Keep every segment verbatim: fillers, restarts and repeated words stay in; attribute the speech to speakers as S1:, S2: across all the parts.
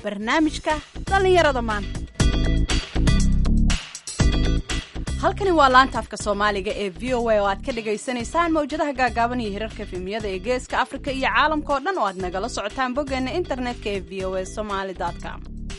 S1: barnaamijka dhallinyarada maanta. halkani waa laanta afka soomaaliga ee v o a oo aad ka dhagaysanaysaan mawjadaha gaagaaban iyo hirarka efemiyada ee geeska afrika iyo caalamka oo dhan oo aad nagala socotaan boggeena internetka ee v o a somali dot com.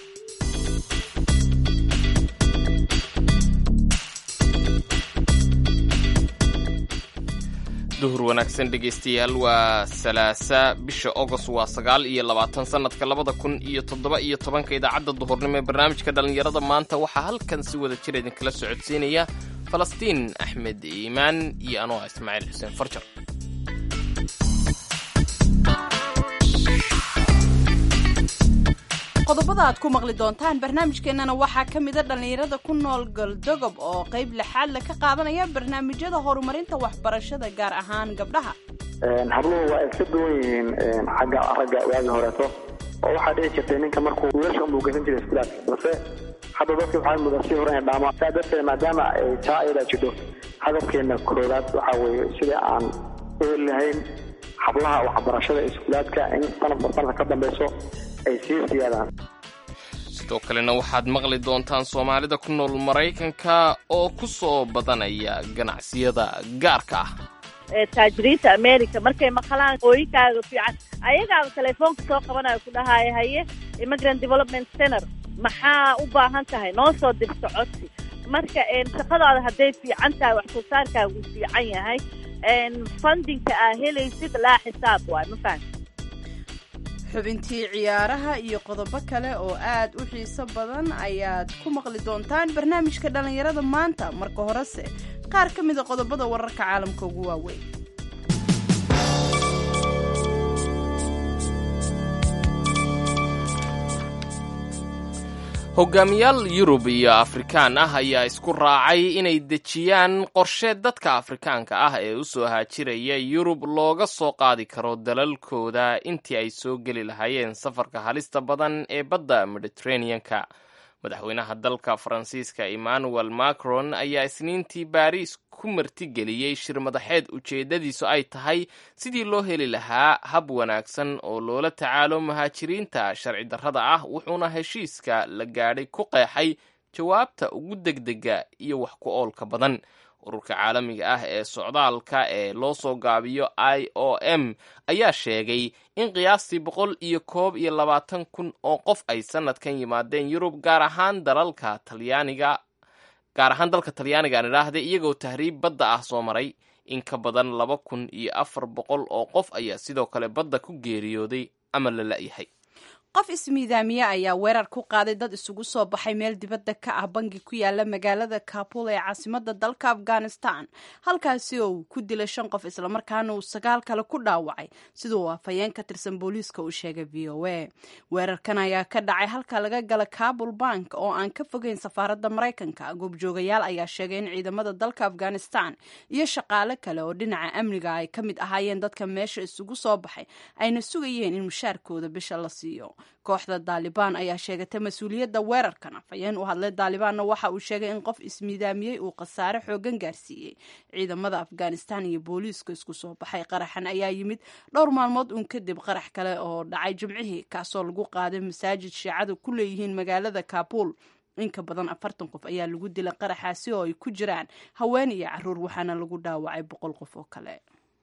S2: duhur wanaagsan dhegaystayaal, waa salaasa bisha August waa sagaal iyo labaatan sanadka labada kun iyo toddoba iyo tobanka. idaacadda duhurnimo ee barnaamijka dhallinyarada maanta waxaa halkan si wada jir idinkala socodsiinaya Falastiin Axmed Iimaan iyo anoo Ismaaciil Xuseen Farjar.
S1: qodobada aad ku maqli doontaan barnaamijkeennana waxaa ka mid a dhallinyarada ku nool galdogob oo qayb lixaad le ka qaadanaya barnaamijyada horumarinta waxbarashada gaar ahaan gabdhaha.
S3: habluhu waa ay ka duwan yihiin xagga ragga waagi horeeto oo waxaa dhici jirtay ninka markuu wiilasha unbuu gasan jiray iskuulaadka, balse hadda dadkii waxaa mudan sii hore inay dhaamaan. saa darteed maadaama ay taa ayadaa jirto, hadafkeenna koowaad waxaa weeye sidii aan u heli lahayn hablaha waxbarashada iskuulaadka in sanadba sanadka ka dambayso ay sii siyaadaan.
S2: sidoo kalena waxaad maqli doontaan Soomaalida ku nool Maraykanka oo ku soo badanaya ganacsiyada gaarka ah.
S4: ee taajiriinta America markay maqalaan hooyinkaaga fiican ayagaa telefoonka soo qabanayo ku dhahaaya haye Immigrant Development Center maxaa u baahan tahay noo soo dir socodsi. marka een shaqadaada hadday fiican tahay wax soo saarkaagu fiican yahay een fundingka aa helaysid laa xisaab waay ma fahan.
S1: xubintii ciyaaraha iyo qodobo kale oo aad u xiiso badan ayaad ku maqli doontaan barnaamijka dhallinyarada maanta. marka horese qaar ka mida qodobada wararka caalamka ugu waaweyn.
S2: hogaamiyaal Yurub iyo Afrikaan ah ayaa isku raacay inay dejiyaan qorshe dadka Afrikaanka ah ee u soo haajiraya Yurub looga soo qaadi karo dalalkooda intii ay soo geli lahaayeen safarka halista badan ee badda Mediterranean-ka. madaxweynaha dalka Faransiiska Emmanuel Macron ayaa isniintii Paris ku martigeliyey shir madaxeed ujeedadiisu ay tahay sidii loo heli lahaa hab wanaagsan oo loola tacaalo muhaajiriinta sharci darrada ah, wuxuuna heshiiska la gaadhay ku qeexay jawaabta ugu degdega iyo wax ku oolka badan. ururka caalamiga ah ee socdaalka ee loo soo gaabiyo I O M ayaa sheegay in qiyaastii boqol iyo koob iyo labaatan kun oo qof ay sanadkan yimaadeen Yurub, gaar ahaan dalalka Talyaaniga gaar ahaan dalka Talyaaniga aan idhaahday iyagoo tahriib badda ah soo maray. in ka badan laba kun iyo afar boqol oo qof ayaa sidoo kale badda ku geeriyooday ama la la'yahay.
S1: qof ismiidaamiye ayaa weerar ku qaaday dad isugu soo baxay meel dibadda ka ah bangi ku yaala magaalada Kabul ee caasimadda dalka Afghanistan, halkaasi oo uu ku dilay shan qof islamarkaana uu sagaal kale ku dhaawacay, sidoo afhayeen ka tirsan booliiska uu sheegay V O A. weerarkan ayaa ka dhacay halka laga gala Kabul Bank oo aan ka fogeyn safaaradda Maraykanka. goobjoogayaal ayaa sheegay in ciidamada dalka Afghanistan iyo shaqaale kale oo dhinaca amniga ay ka mid ahaayeen dadka meesha isugu soo baxay ayna sugayeen in mushaarkooda bisha la siiyo. kooxda Taliban ayaa sheegatay mas-uuliyadda weerarkan. afhayeen u hadlay Talibanna waxa uu sheegay in qof ismiidaamiyey uu khasaare xoogan gaarsiiyey ciidamada Afghanistan iyo booliiska isku soo baxay. qaraxan ayaa yimid dhowr maalmood uun kadib qarax kale oo dhacay Jimcihii, kaasoo lagu qaaday masaajid shiicadu ku leeyihiin magaalada Kabul. in ka badan afartan qof ayaa lagu dilay qaraxaasi oo ay ku jiraan haween iyo carruur, waxaana lagu dhaawacay boqol qof oo kale.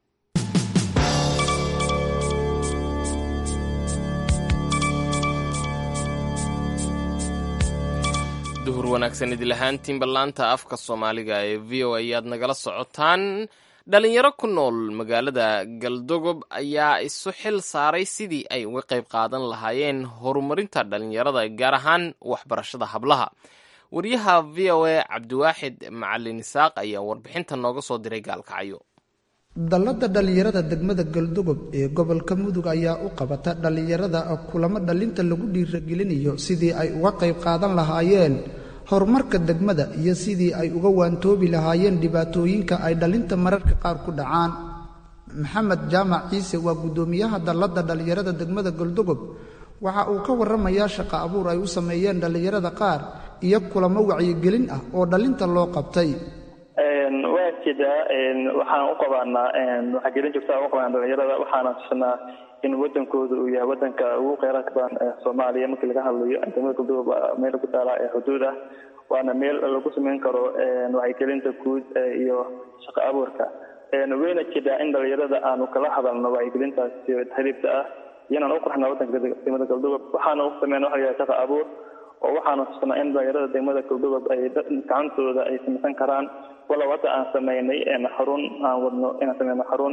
S2: duhur wanaagsan idil ahaantiin ballaanta afka Soomaaliga ee V O A ayaad nagala socotaan. dhalinyaro ku nool magaalada Galdogob ayaa isu xil saaray sidii ay uga qayb qaadan lahaayeen horumarinta dhalinyarada, gaar ahaan waxbarashada hablaha. wariyaha V O A Cabdiwaaxid Macalin Isaaq ayaa warbixinta nooga soo diray Gaalkacyo.
S5: dallada dhalinyarada degmada Galdogob ee gobolka Mudug ayaa u qabata dhalinyarada kulamo dhalinta lagu dhiirigelinayo sidii ay uga qayb qaadan lahaayeen horumarka degmada iyo sidii ay uga waantoobi lahaayeen dhibaatooyinka ay dhalinta mararka qaar ku dhacaan. Maxamed Jaamac Ciise waa gudoomiyaha dallada dhalinyarada degmada Galdogob. waxa uu ka waramayaa shaqo abuur ay u sameeyeen dhalinyarada qaar iyo kulamo wacyigelin ah oo dhalinta loo qabtay.
S3: waa
S6: jiraa waxaan u qabaanaa waxaa gelin joogtaa u qabaan dhalinyarada waxaana tusnaa in wadankooda uu yahay wadanka ugu kheyraadka badan ee Soomaaliya markii laga hadlayo degmada Galdogob meel ku taala ee xuduud ah waana meel lagu sameyn karo wacyigelinta guud iyo shaqo abuurka wayna jiraa in dhalinyarada aanu kala hadalno wacyigelintaas iyo xiriirka ah inaan u qorxno wadanka degmada Galdogob waxaana u sameeyno waxa shaqo abuur oo waxaana tusnaa in dhalinyarada degmada Galdogob ay gacantooda ay sameyn karaan wala wada aan sameynay xarun aan wadno in sameeyno xarun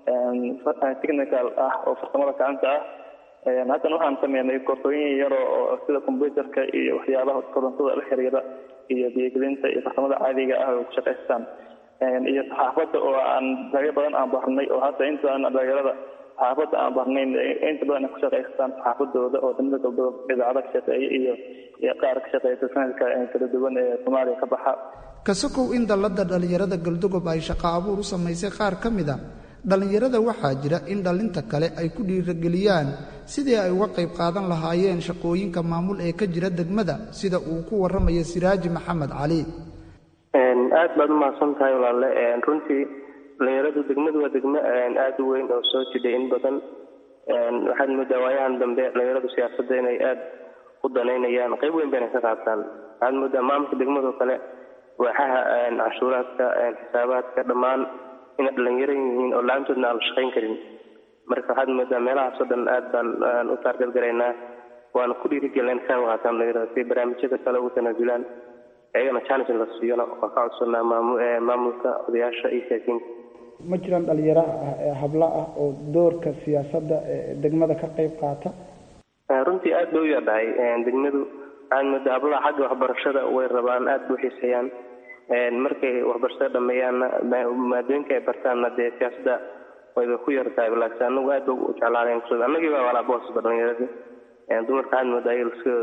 S6: technical ah oo farsamada gacanta ah haddana waxaan sameynay koorsooyin yar oo sida computerka iyo waxyaabaha korontada la xiriira iyo diiwaangelinta iyo farsamada caadiga ah oo ku shaqeystaan iyo saxaafadda oo aan dagaal badan aan barnay oo hadda intaan dhalinyarada saxaafadda aan barnay inta badan ku shaqeystaan saxaafadooda oo degmada Galdogob idaacada ka shaqeeya iyo iyo qaar ka shaqeeya sanadka kala duwan ee Soomaaliya ka baxa
S5: kasokow in dalada dhalinyarada Galdogob ay shaqo abuur u sameysay qaar kamid ah dhalinyarada waxaa jira in dhalinta kale ay ku dhiirigeliyaan sidii ay uga qayb qaadan lahaayeen shaqooyinka maamul ee ka jira degmada sida uu ku waramayo Siraaji Maxamed Cali
S7: een aad baad ma santahay walaal een runtii dhalinyaradu degmadu waa degmo aad u weyn oo soo jiday in badan een waxaan mudawaayahan dambe dhalinyaradu siyaasadda inay aad u daneynayaan qayb weyn bay ka qaataan aan muddo maamulka degmada kale waxaa een cashuuraadka een xisaabaadka dhamaan in dhalinyaro yihiin oo laantoodna aan shaqeyn karin marka waxaad moodaa meelahaas oo dhan aad baan u target garaynaa waan ku dhiirigelin ka wadataan dhalinyarada si barnaamijyada kale ugu tanaajulaan ayagana challenge la siiyana oo ka codsanaa maamulka odayaasha iyo shaqooyinka
S8: ma jiraan dhalinyaro habla ah oo doorka siyaasadda degmada ka qayb qaata
S7: runtii aad bay u yarahay degmadu aan moodaa hablaha xagga waxbarashada way rabaan aad u xiiseeyaan markay waxbarashada dhameeyaan maadooyinka ay bartaan dee siyaasadda way ku yartahay laakiin anagu aad u jeclaaneen kusoo anagii baa wala boos dhalinyarada ee dumarka aan moodaa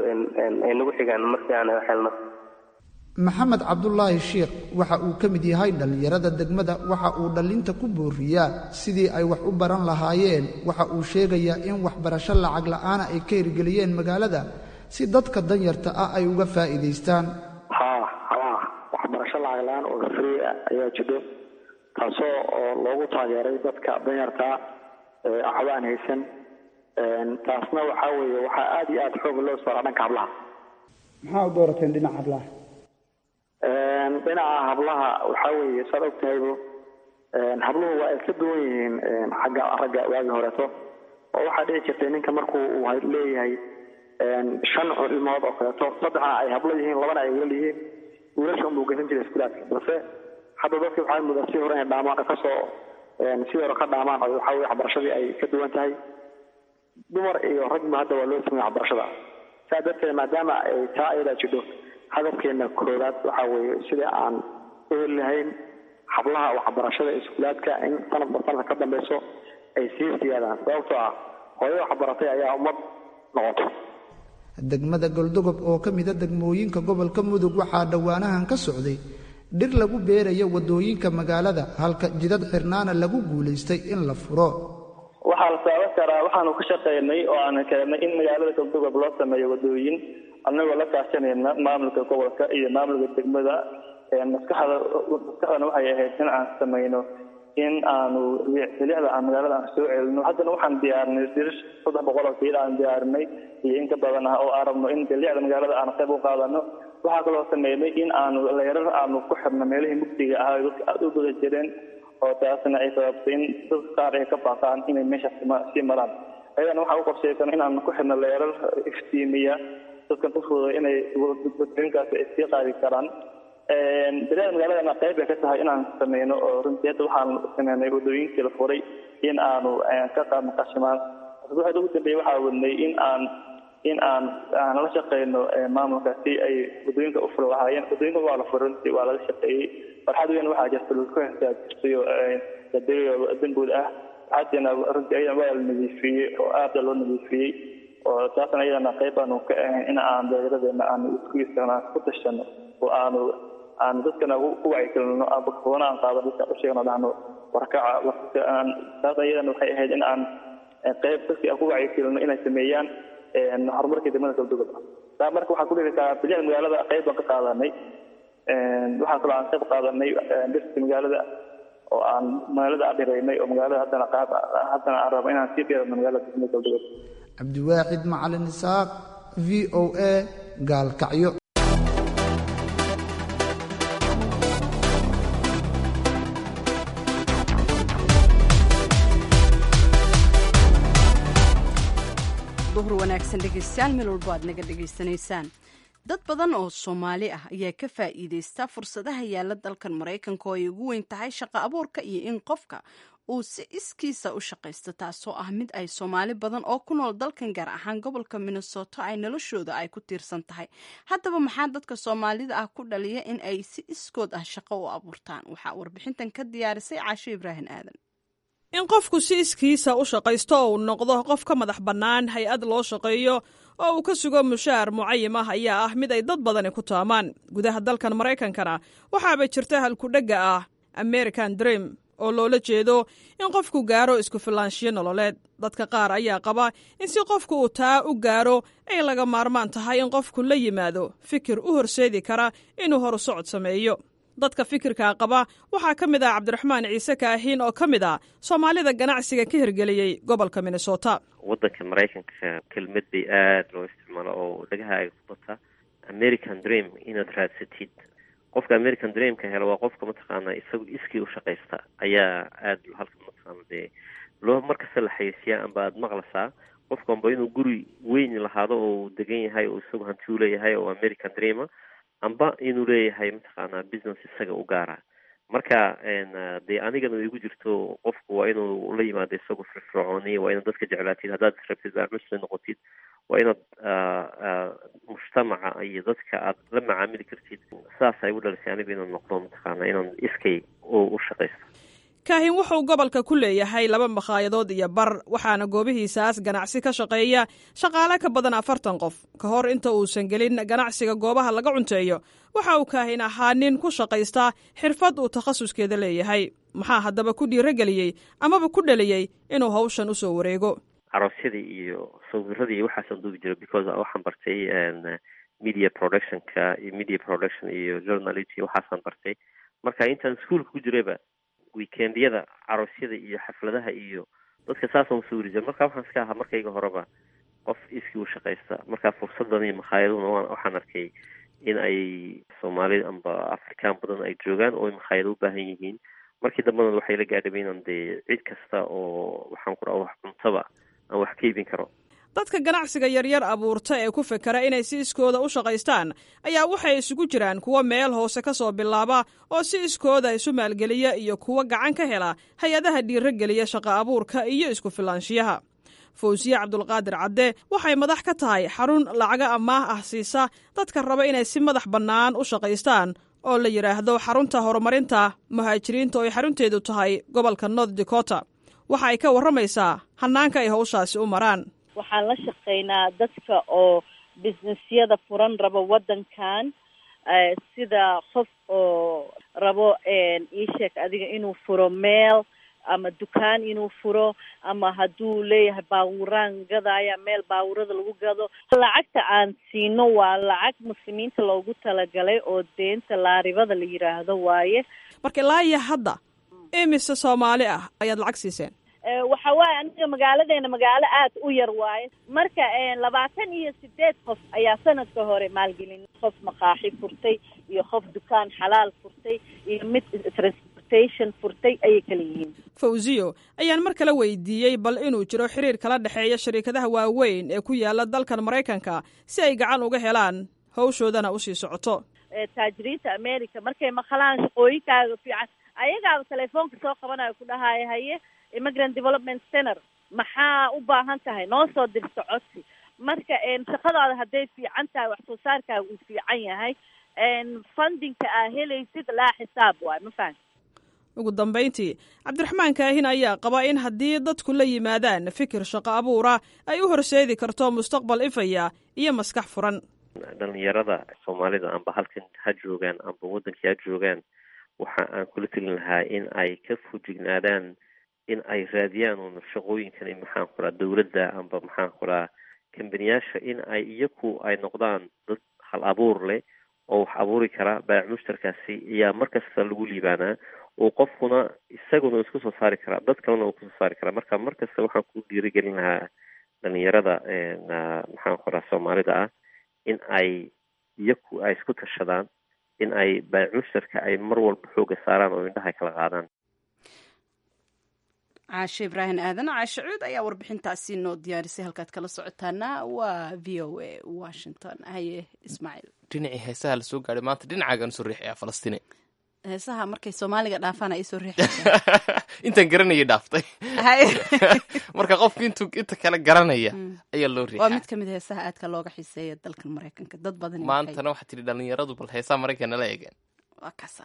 S7: ay nagu xigaan markii aan helno
S5: maxamed cabdullaahi sheekh waxa uu ka mid yahay dhalinyarada degmada waxa uu dhalinta ku booriyaa sidii ay wax u baran lahaayeen waxa uu sheegayaa in waxbarasho lacag la'aan ay ka hirgeliyeen magaalada si dadka danyarta ah ay uga faa'iideystaan
S3: waxbarasho lacag la'aan oo free ayaa jiro taasoo loogu taageeray dadka danyarta ee waxbaan haysan taasna waxa weeye waxa aad iyo aad xoog loo saaraa dhanka hablaha
S8: maxaa u doorateen dhinaca hablaha
S3: dhinaca hablaha waxa weeye sad ogtahaybo habluhu waa iska duwan yihiin xagga ragga waagi horeeto oo waxaa dhici jirtay ninka markuu uu leeyahay shan ilmood oo kaleeto saddexna ay hablo yihiin labana ay wiil yihiin wiilasha unbuu geysan jiray iskuulaadka balse hadda dadkii waxaa mudaa si hore inay dhaamaan kasoo si hore ka dhaamaan oo waxa weye waxbarashadii ay ka duwan tahay dumar iyo ragba hadda waa loo sameeyey waxbarashada saa darteed maadaama ay taa ayadaa jidho hadafkeena koowaad waxa weeye sidii aan u heli lahayn hablaha waxbarashada iskuulaadka in sanadba sanadka ka dambeyso ay sii siyaadaan sababtoo ah hooyo waxbaratay ayaa ummad noqoto
S5: degmada Galdogob oo ka mid ah degmooyinka gobolka Mudug waxaa dhawaanahan ka socday dhir lagu beerayo wadooyinka magaalada halka jidad xirnaana lagu guuleystay in la furo
S6: waxaa la saaran karaa waxaanu ka shaqeynay oo aan keenay in magaalada Galdogob loo sameeyo wadooyin annagoo la kaashanayna maamulka gobolka iyo maamulka degmada ee maskaxda maskaxdana waxay ahayd in aan sameyno in aanu bilicda aan magaalada aan soo celino haddana waxaan diyaarinay dirish saddex boqol oo kiil aan diyaarinay iyo in ka badan ah oo arabno in bilicda magaalada aan qayb u qaadano waxaa kaloo sameynay in aanu leerar aanu ku xirno meelihii mugdiga ahaa dadka aad u dada jireen oo taasna ay sababtay in dadka qaar ay ka baaqaan inay meesha sii maraan ayadana waxaa u qorshaysan in aan ku xirno leerar iftiimiya dadkan u fududay inay wadooyinkaasi ay sii qaadi karaan bilicda magaaladana qayb ay ka tahay inaan sameyno oo runtii hadda waxaan sameynay wadooyinkii la furay in aanu ka qaadno qashimaan waxa ugu dambeeyay waxaa wadnay in aan in aan aan la shaqeyno maamulka si ay wadooyinka u furo lahaayeen wadooyinka waa la furay si waa laga shaqeeyay farxad weyn waxaa jirta lagu hagaajinayo dadweyne dambuud ah haddana runtii ayaan waa la nadiifiyey oo aad loo nadiifiyey oo taasna ayadana qayb aanu ka ahayn in aan dawladeena aan isku isticmaalno ku tashano oo aanu aan dadkana ku wacyigelino aan bakfoona aan qaado dadka u sheegno dhahno warkaca warka aan taas ayadana waxay ahayd in aan qayb dadkii aan ku wacyigelino inay sameeyaan horumarkii degmada Galdogob taa marka waxaan ku leeyahay bilicda magaalada qayb aan ka qaadanay waxaan kaloo aan qayb qaadanay dhirta magaalada oo aan magaalada adhireynay oo magaalada haddana qaab haddana aan rabo inaan sii dheerano magaalada degmada Galdogob.
S5: Cabdiwaaxid Macalin Isaaq, V O A, Gaalkacyo.
S1: duhur wanaagsan dhegeystayaal meel walba aad naga dhegeysanaysaan. dad badan oo Soomaali ah ayaa ka faa'iideysta fursadaha yaala dalkan Mareykanka oo ay ugu weyn tahay shaqo abuurka iyo in qofka uu si iskiisa u shaqaysto, taasoo ah mid ay Soomaali badan oo ku nool dalkan gaar ahaan gobolka Minnesota ay noloshooda ay ku tiirsan tahay. Haddaba maxaa dadka Soomaalida ah ku dhaliya in ay si iskood ah shaqo u abuurtaan? Waxaa warbixintan ka diyaarisay Caasho Ibraahin Aadan.
S9: in qofku si iskiisa u shaqaysto oo uu noqdo qof ka madax bannaan hay-ad loo shaqeeyo oo uu ka sugo mushaar mucayim ah ayaa ah mid ay dad badani ku taamaan. gudaha dalkan Maraykankana waxaaba jirta halkudhegga ah American Dream oo loola jeedo in qofku gaaro isku filaanshiyo nololeed. dadka qaar ayaa qaba in si qofku uu taa u gaaro ay laga maarmaan tahay in qofku la yimaado fikir u horseedi kara inuu horu socod sameeyo. dadka fikirka qaba waxaa ka mid ah Cabdiraxmaan Ciise Kaahin oo ka mid ah Soomaalida ganacsiga ka hirgeliyay gobolka Minnesota.
S10: waddanka Mareykanka kelmad bay aad loo isticmaalo oo dhagaha ay ku bata American Dream inaad raadsatid. qofka American Dream ka helo waa qofka mataqaana isagu iskii u shaqaysta ayaa aad halka mataqaana dee loo markasta la xayeysiyaa amba aad maqlasaa qofka amba inuu guri weyn lahaado oo degan yahay oo isagu hanti u leeyahay oo American Dream amba inuu leeyahay mataqaana business isaga u gaara. marka dee anigana igu jirto qofku waa inuu la yimaado isagu firfircooni, waa inaad dadka jeclaatid, haddaad rabtid aad muslim noqotid waa inaad mujtamaca iyo dadka aad la macaamili kartid. saas ay u dhalisay aniga inaan noqdo mataqaana inaan iskay u shaqaysto.
S9: Kaahin wuxuu gobolka ku leeyahay laba makhaayadadood iyo bar, waxaana goobihiisaas ganacsi ka shaqeeya shaqaale ka badan afartan qof. ka hor inta uusan gelin ganacsiga goobaha laga cunteeyo waxa uu Kaahin ahaa nin ku shaqaysta xirfad uu takhasuskeeda leeyahay. maxaa haddaba ku dhiirageliyey amaba ku dhaliyey inuu hawshan usoo wareego?
S10: aroosyadii iyo sawiradii waxaasaan duubi jiray because waxaan bartay media productionka iyo media production iyo journalism waxaasaan bartay. marka intaan iskuulka ku jirayba weekendyada aroosyada iyo xafladaha iyo dadka saasoo soo wariyo. marka waxaan iska ahaa markayga horeba qof iskii u shaqaysta. marka fursadan iyo makhaayaduna waxaan arkay in ay Soomaali amba Afrikaan badan ay joogaan oo makhaayado u baahan yihiin. markii dambena waxay la gaadhay inaan dee cid kasta oo waxaan ku dhaw wax cuntaba aan wax ka iibin karo.
S9: dadka ganacsiga yaryar abuurta ee ku fikira inay si iskooda u shaqaystaan ayaa waxay isugu jiraan kuwa meel hoose ka soo bilaaba oo si iskooda isu maalgeliya iyo kuwa gacan ka hela hay-adaha dhiirageliya shaqo abuurka iyo isku filaanshiyaha. Fawsiye Cabdulqaadir Cadde waxay madax ka tahay xarun lacaga amaah ah siisa dadka raba inay si madax bannaan u shaqaystaan oo la yiraahdo xarunta horumarinta muhaajiriinta oo ay xarunteedu tahay gobolka North Dakota. waxa ay ka waramaysaa hanaanka ay hawshaasi u maraan.
S4: waxaan la shaqeynaa dadka oo businessyada furan rabo waddankan, sida qof oo rabo ii sheeg adiga inuu furo meel ama dukaan inuu furo, ama hadduu leeyahay baawuraan gadaya meel baawurada lagu gado. lacagta aan siino waa lacag muslimiinta loogu talagalay oo deenta laaribada la yiraahdo waaye.
S9: marka ilaa iyo hadda imise Soomaali ah ayaad lacag siiseen?
S4: waxa waaye aniga magaaladeena magaalo aad u yar waaye. marka labaatan iyo sideed qof ayaa sanadka hore maalgelin. qof maqaaxi furtay iyo qof dukaan xalaal furtay iyo mid transportation furtay ayay kala yihiin.
S9: Fawziyo ayaan mar kale weydiiyey bal inuu jiro xiriir kala dhexeeya shirkadaha waaweyn ee ku yaala dalkan Mareykanka si ay gacan uga helaan hawshoodana u sii socoto.
S4: taajiriinta America markay maqlaan shaqooyinkaaga fiican ayagaa telefoonka soo qabanayo ku dhahaaya haye Immigrant Development Center maxaa u baahan tahay noo soo dirso codsi. marka shaqadaada hadday fiican tahay wax soo saarkaaga uu fiican yahay fundingka aa helaysid laa xisaab waay. ma fahan.
S9: ugu dambayntii Cabdiraxmaan Kaahin ayaa qaba in haddii dadku la yimaadaan fikir shaqo abuura ay u horseedi karto mustaqbal ifaya iyo maskax furan.
S10: dhalinyarada Soomaalida amba halkan ha joogaan amba waddanka ha joogaan waxa aan kula talin lahaa in ay ka fujignaadaan in ay raadiyaan oo shaqooyinkan maxaan ku raad dawladda amba maxaan ku raad kambaniyaasha in ay iyagu ay noqdaan dad hal abuur leh oo wax abuuri kara baac mushtarkaasi ayaa markasta lagu liibaanaa oo qofkuna isaguna isku soo saari karaa dad kalena uu kusoo saari karaa marka markasta waxaan ku dhiirigelin lahaa dhalinyarada maxaan qoraa soomaalida ah in ay iyaku ay isku tashadaan in ay baac mushtarka ay mar walba xooga saaraan oo indhaha kala qaadaan.
S1: caashe ibraahim aadan caashe cuud ayaa warbixintaasi noo diyaarisay halkaad kala socotaana waa v o a washington. haye ismaaciil
S2: dhinacii heesaha la soo gaadhay maanta dhinacaagan usoo riixayaa falastiine
S1: heesaha markay soomaaliga dhaafaan ay soo riixaysaa
S2: intaan garanayay dhaaftay marka qofku intuu inta kale garanaya ayaa loo riixaa.
S1: waa mid kamid heesaha aadka looga xiiseeya dalkan maraykanka dad badan
S2: maantana waxaa tidhi dhalinyaradu bal heesaha maraykanka nala eegeen
S1: waa kaasa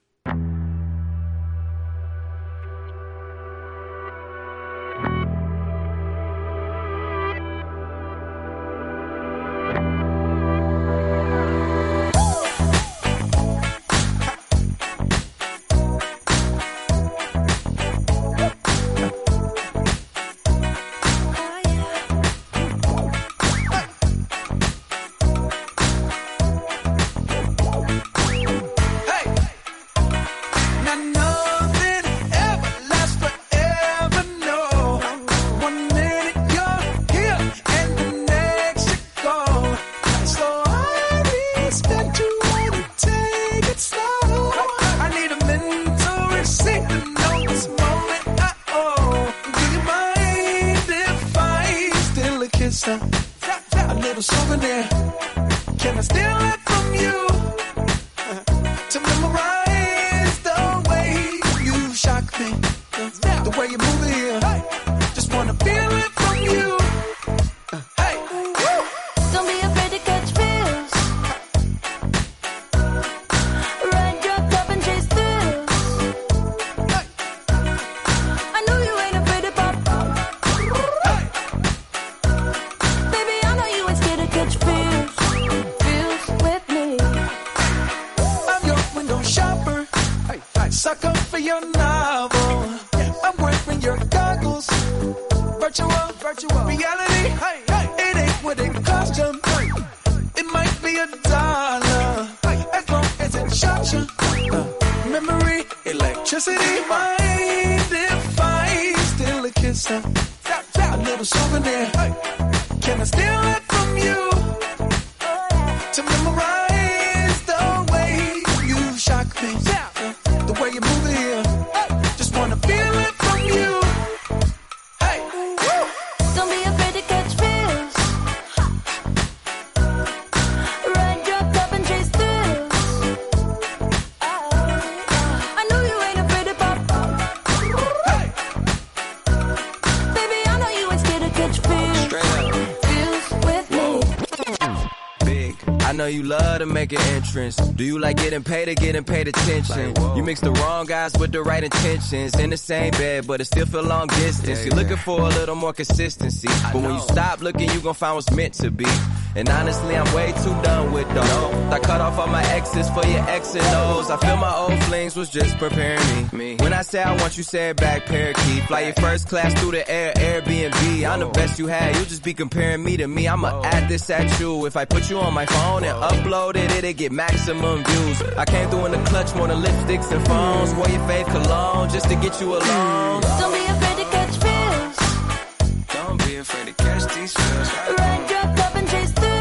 S11: You love to make an entrance. Do you like getting paid or getting paid attention? Like, you mix the wrong guys with the right intentions. In the same bed, but it still feel long distance. Yeah, You're yeah. looking for a little more consistency. I but know. When you stop looking, you gon' find what's meant to be. And honestly, I'm way too done with those. I cut off all my exes for your X and O's. I feel my old flings was just preparing me. me. When I say I want you, say it back, parakeet. Fly your first class through the air, Airbnb. I'm the best you had. You just be comparing me to me. I'ma add this at you. If I put you on my phone and upload it, it'll get maximum views. I came through in the clutch more than lipsticks and phones. Wore your fave cologne just to get you alone.
S12: Don't be afraid to catch feels.
S11: Don't be afraid to catch these feels.
S12: Run, drop, up and chase through.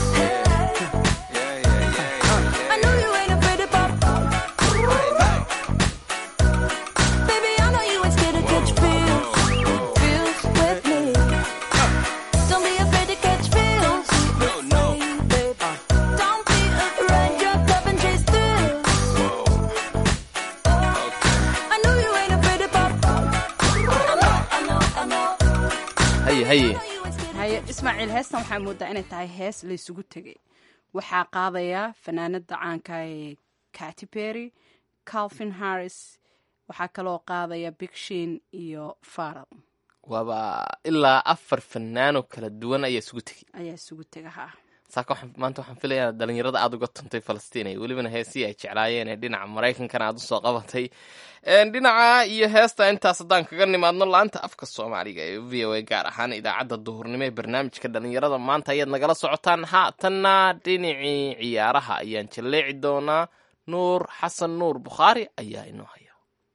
S1: haye ismaaciil heestan waxaa moodaa inay tahay hees laysugu tegay. waxaa qaadaya fanaanada caanka ee Katy Perry, Calvin Harris, waxaa kaloo qaadaya Big Sean iyo Pharrell.
S2: waaba ilaa afar fanaano kala duwan ayaa isugu tegay
S1: ayaa isugu tegay ha
S2: saaka maanta waxaan filayaa dhalinyarada aada uga tuntay falastiin ay welibana heesii ay jeclaayeen ee dhinaca maraykankana aada usoo qabatay dhinaca iyo heesta intaas haddaan kaga nimaadno laanta afka soomaaliga ee v o a gaar ahaan idaacadda duhurnimo ee barnaamijka dhalinyarada maanta ayaad nagala socotaan haatanna dhinacii ciyaaraha ayaan jalleeci doonaa nuur xasan nuur bukhaari ayaa inoo haya.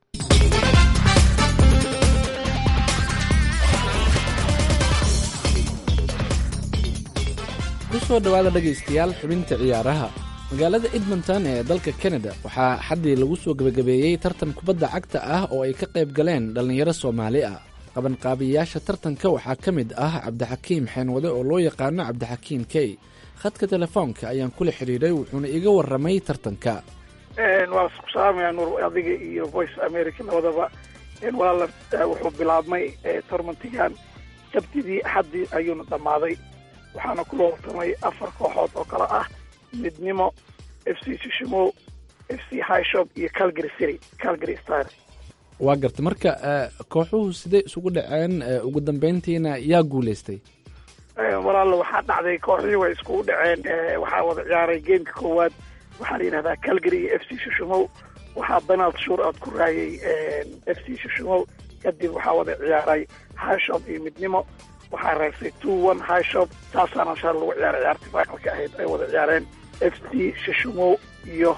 S13: kusoo dhawaada dhegaystayaal xubinta ciyaaraha. magaalada edmonton ee dalka canada waxaa xaddii lagu soo gebagabeeyey tartan kubadda cagta ah oo ay ka qayb galeen dhallinyaro soomaali ah. qabanqaabiyayaasha tartanka waxaa ka mid ah cabdixakiim xeenwade oo loo yaqaano cabdixakiim key. khadka telefoonka ayaan kula xidhiidhay wuxuuna iga warramay tartanka.
S8: waa isku salaamaya nuur adiga iyo voice america labadaba. walaala wuxuu bilaabmay tormantigan sabtidii axaddii ayuuna dhammaaday waxaana ku looltamay afar kooxood oo kale ah midnimo, f c shishimo, f c highshop iyo calgary city calgary star.
S13: waa garta marka kooxuhu sidee isugu dhaceen ugu dambeyntiina yaa guulaystay?
S8: walaalo waxaa dhacday kooxdii way iskugu dhaceen. waxaa wada ciyaaray gameka koowaad waxaa la yidhahdaa calgary iyo f c shishimo. waxaa donald shur aad ku raayay f c shishimo. kadib waxaa wada ciyaaray highshop iyo midnimo. waxaa reegsay two one highshop. saasaana shaa lagu ciyaaray ciyaartii finalka ahayd ay wada ciyaareen f c shishimo iyo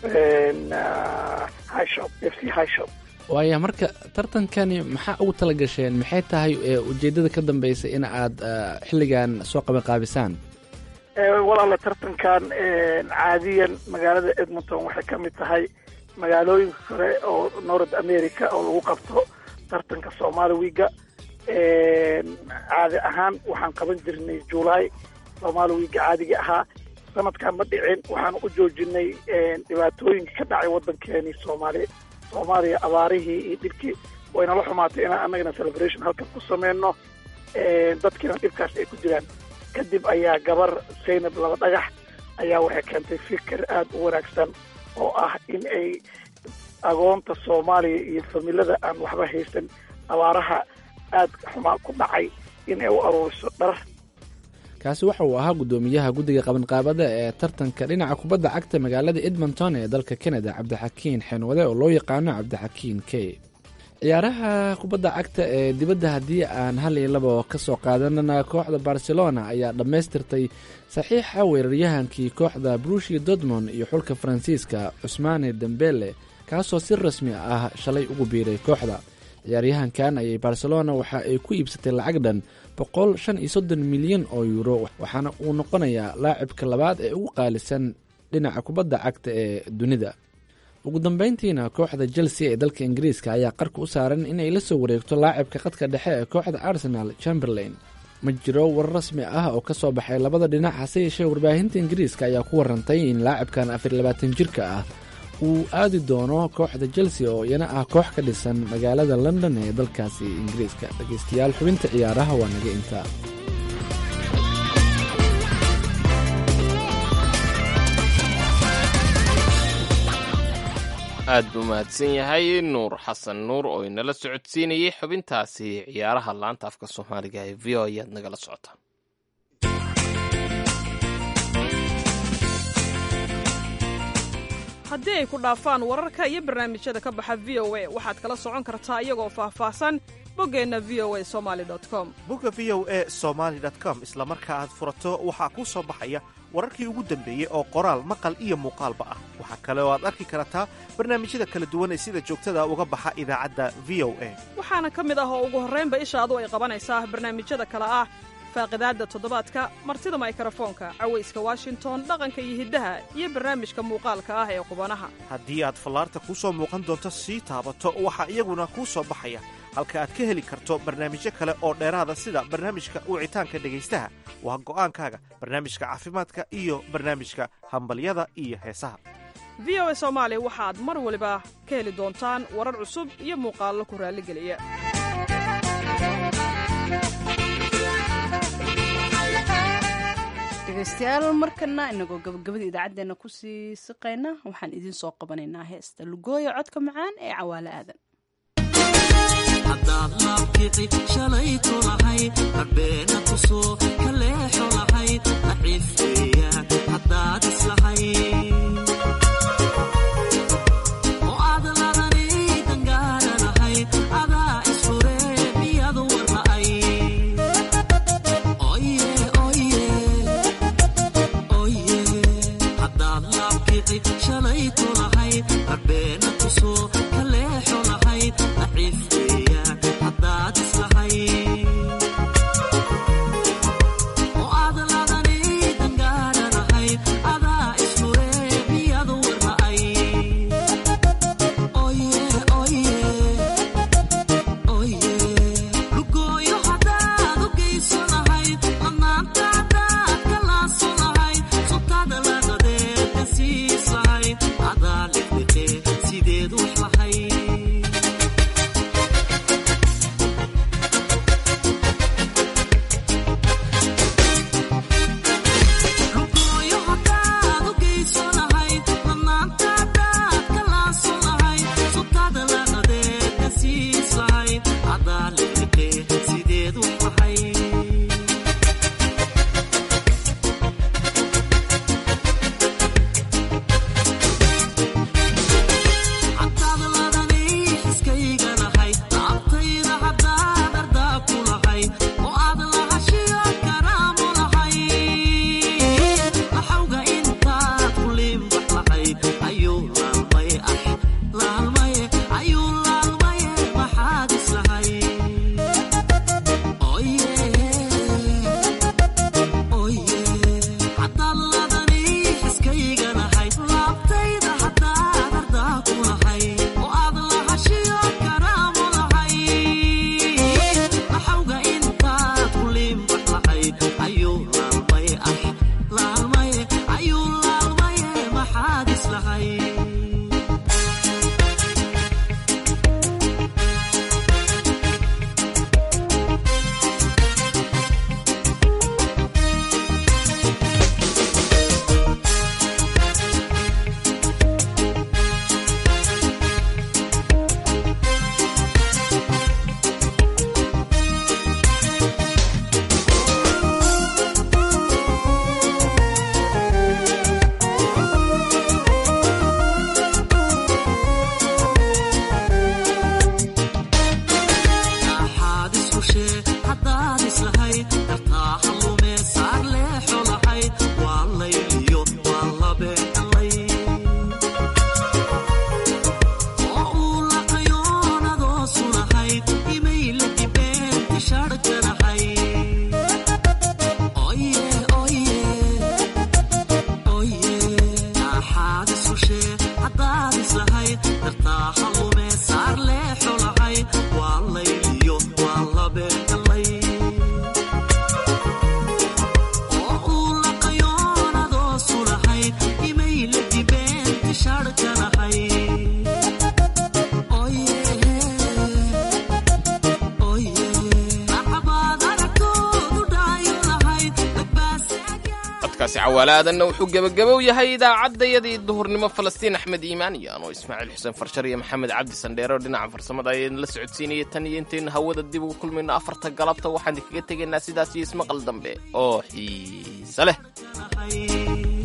S8: highshop f c highshop.
S13: waaya marka tartankani maxaa ugu tala gasheen? maxay tahay ujeeddada ka dambaysa in aad xilligan soo qabanqaabisaan?
S8: walaala tartankan caadiyan magaalada edmonton waxay ka mid tahay magaalooyinka kale oo north america oo lagu qabto tartanka somaali wiiga. caadi ahaan waxaan qaban jirnay july somaali wiiga caadiga ahaa. sanadkan ma dhicin waxaan u joojinay dhibaatooyinka ka dhacay waddankeeni soomaali soomaaliya abaarihii iyo dhibkii waynala xumaatay inaan annagana celebration halkan ku sameyno dadkiina dhibkaas ay ku jiraan. kadib ayaa gabar zaynab laba dhagax ayaa waxay keentay fikir aad u wanaagsan oo ah in ay agoonta soomaaliya iyo familada aan waxba haysan abaaraha aad xumaa ku dhacay in ay u aruuriso dhar.
S13: kaasi waxa uu ahaa guddoomiyaha guddiga qabanqaabada ee tartanka dhinaca kubadda cagta magaalada edmonton ee dalka canada cabdixakiin xeenwade oo loo yaqaano cabdixakiin key. ciyaaraha kubadda cagta ee dibadda haddii aan hal iyo laba ka soo qaadanana kooxda barcelona ayaa dhammaystirtay saxiixa weeraryahankii kooxda brushi dortmond iyo xulka faransiiska cusmaane dembele kaasoo si rasmi ah shalay ugu biiray kooxda. ciyaaryahankan ayay barcelona waxa ay ku iibsatay lacag dhan boqol shan iyo soddon milyan oo yuuro waxaana uu noqonayaa laacibka labaad ee ugu qaalisan dhinaca kubadda cagta ee dunida. ugu dambeyntiina kooxda chelsea ee dalka ingiriiska ayaa qarka u saaran inay la soo wareegto laacibka khadka dhexe ee kooxda arsenal chamberlain. ma jiro war rasmi ah oo ka soo baxay labada dhinac hase yeeshee warbaahinta ingiriiska ayaa ku warantay in laacibkan afar labaatan jirka ah uu aadi doono kooxda chelsea oo iyana ah koox ka dhisan magaalada london ee dalkaasi ingiriiska. dhegaystayaal xubinta ciyaaraha waa naga intaa.
S2: aad buu mahadsan yahay nuur xasan nuur oo inala socodsiinayay xubintaasi ciyaaraha laanta afka soomaaliga ee v o ayaad nagala socotaan.
S9: haddii ay ku dhaafaan wararka iyo barnaamijyada ka baxa v o a waxaad kala socon kartaa iyagoo faahfaahsan boggeenna v o a somaali com.
S14: bogga v o a somaali com isla marka aad furato waxaa kuu soo baxaya wararkii ugu dambeeyey oo qoraal maqal iyo muuqaalba ah. waxaa kale oo aad arki kartaa barnaamijyada kala duwan ee sida joogtada uga baxa idaacadda v o a.
S9: waxaana ka mid ah oo ugu horraynba ishaadu ay qabanaysaa barnaamijyada kale ah faaqidaadda toddobaadka, martida maykarafoonka, cawayska washington, dhaqanka iyo hiddaha iyo barnaamijka muuqaalka ah ee qubanaha.
S14: haddii aad fallaarta kuu soo muuqan doonto sii taabato waxaa iyaguna kuu soo baxaya halka aad ka heli karto barnaamijyo kale oo dheeraada sida barnaamijka wicitaanka dhegaystaha waa go'aankaaga, barnaamijka caafimaadka iyo barnaamijka hambalyada iyo heesaha.
S9: v o a soomaali waxaad mar waliba ka heli doontaan warar cusub iyo muuqaallo ku raalligeliya.
S1: dhegaystayaal markana inagoo gabagabada idaacaddeenna kusii siqayna waxaan idiin soo qabanaynaa heesta lugooya codka macaan ee cawaale aadan.
S2: cawaalaadanna wuxuu gabagabow yahay idaacadayadii duhurnimo Falastiin Axmed Iimaan iyo anoo Ismaaciil Xuseen Farshar iyo Maxamed Cabdi Sandheero dhinaca farsamada ayaan la socodsiinayay tan iyo intaan hawada dib ugu kulmayna afarta galabta waxaan kaga tegaynaa sidaas iyo ismaqal dambe oo xiiso leh.